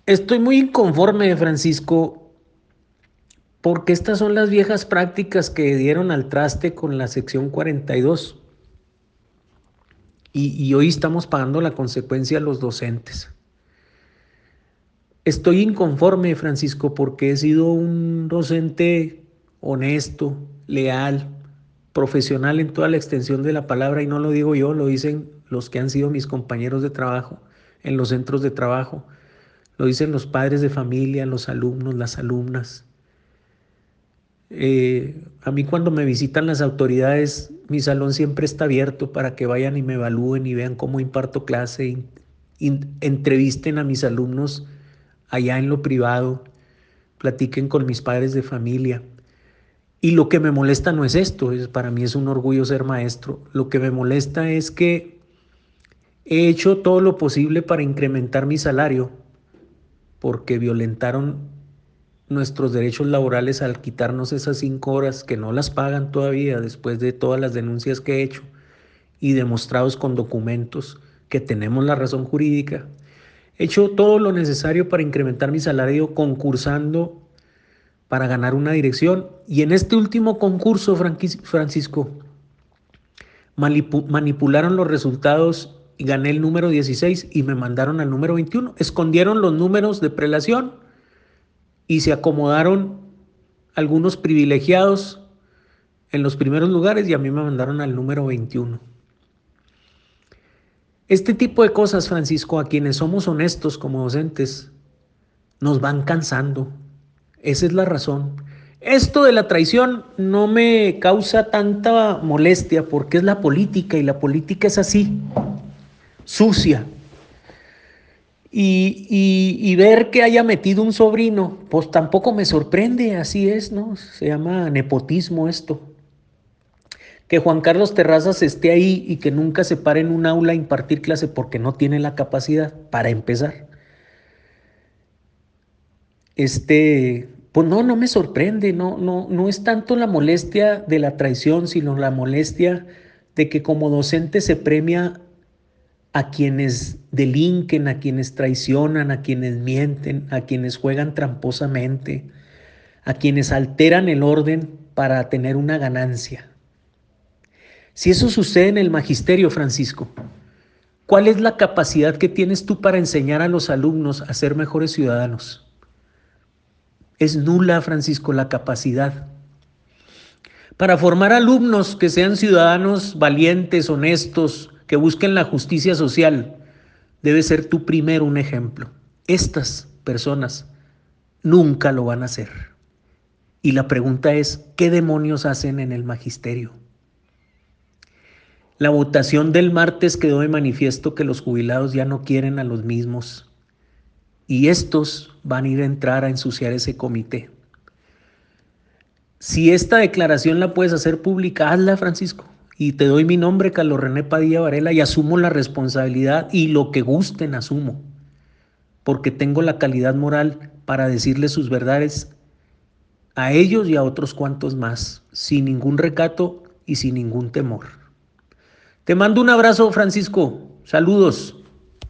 Estoy muy inconforme, Francisco, porque estas son las viejas prácticas que dieron al traste con la sección 42 y hoy estamos pagando la consecuencia los docentes. Estoy inconforme, Francisco, porque he sido un docente honesto, leal, profesional en toda la extensión de la palabra, y no lo digo yo, lo dicen los que han sido mis compañeros de trabajo en los centros de trabajo, lo dicen los padres de familia, los alumnos, las alumnas. A mí cuando me visitan las autoridades, mi salón siempre está abierto para que vayan y me evalúen y vean cómo imparto clase, y entrevisten a mis alumnos allá en lo privado, platiquen con mis padres de familia. Y lo que me molesta no es esto, para mí es un orgullo ser maestro. Lo que me molesta es que he hecho todo lo posible para incrementar mi salario porque violentaron nuestros derechos laborales al quitarnos esas 5 horas que no las pagan todavía después de todas las denuncias que he hecho y demostrados con documentos que tenemos la razón jurídica. He hecho todo lo necesario para incrementar mi salario concursando para ganar una dirección, y en este último concurso, Francisco, manipularon los resultados y gané el número 16 y me mandaron al número 21. Escondieron los números de prelación y se acomodaron algunos privilegiados en los primeros lugares y a mí me mandaron al número 21. Este tipo de cosas, Francisco, a quienes somos honestos como docentes, nos van cansando. Esa es la razón. Esto de la traición no me causa tanta molestia porque es la política y la política es así, sucia. Y ver que haya metido un sobrino, pues tampoco me sorprende, así es, ¿no? Se llama nepotismo esto. Que Juan Carlos Terrazas esté ahí y que nunca se pare en un aula a impartir clase porque no tiene la capacidad, para empezar. Pues no me sorprende, no es tanto la molestia de la traición, sino la molestia de que como docente se premia a quienes delinquen, a quienes traicionan, a quienes mienten, a quienes juegan tramposamente, a quienes alteran el orden para tener una ganancia. Si eso sucede en el magisterio, Francisco, ¿cuál es la capacidad que tienes tú para enseñar a los alumnos a ser mejores ciudadanos? Es nula, Francisco, la capacidad. Para formar alumnos que sean ciudadanos valientes, honestos, que busquen la justicia social, debe ser tú primero un ejemplo. Estas personas nunca lo van a hacer. Y la pregunta es, ¿qué demonios hacen en el magisterio? La votación del martes quedó de manifiesto que los jubilados ya no quieren a los mismos y estos van a ir a entrar a ensuciar ese comité. Si esta declaración la puedes hacer pública, hazla, Francisco, y te doy mi nombre, Carlos René Padilla Varela, y asumo la responsabilidad y lo que gusten asumo, porque tengo la calidad moral para decirles sus verdades a ellos y a otros cuantos más, sin ningún recato y sin ningún temor. Te mando un abrazo, Francisco. Saludos.